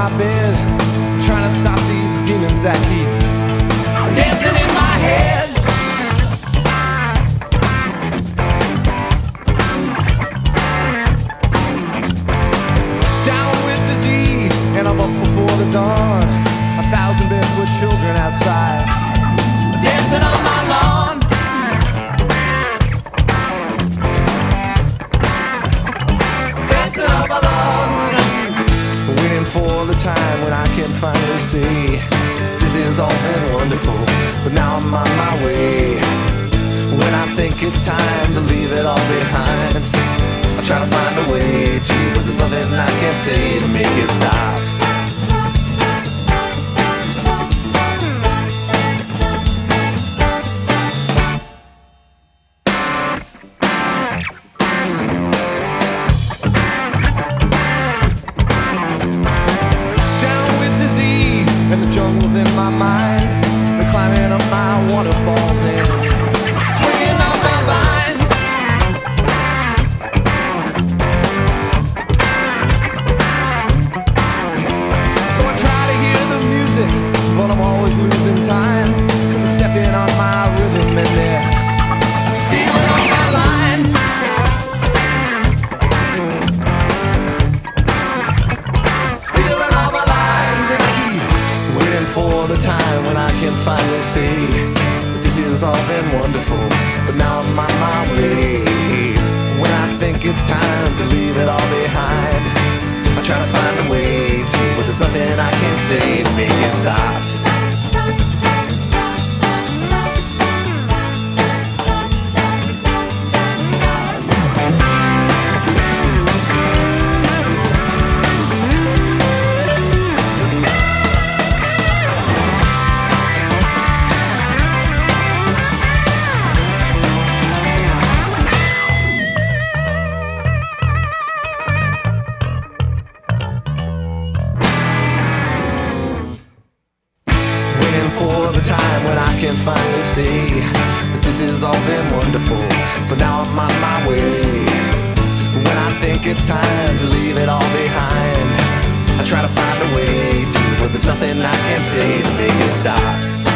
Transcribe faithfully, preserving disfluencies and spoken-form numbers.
my bed, trying to stop these demons that keep dancing in my head. Down with disease, and I'm up before the dawn. A thousand barefoot children outside, dancing on my lawn. Dancing on my lawn. Waiting for the time when I can finally see this has all been wonderful, but now I'm on my way. When I think it's time to leave it all behind, I try to find a way to, but there's nothing I can say to make it stop. And the jungle's in my mind, they're climbing up my waterfalls and swinging on my vines. So I try to hear the music, but I'm always losing time, cause I'm stepping on my rhythm and they're stealing all my lines. Stealing all my lines and I keep waiting for the time when I can finally see that this has all been wonderful, but now I'm on my way. When I think it's time to leave it all behind, I try to find a way to, but there's nothing I can say to make it stop. For the time when I can finally see that this has all been wonderful, but now I'm on my way. When I think it's time to leave it all behind, I try to find a way to, but there's nothing I can say to make it stop.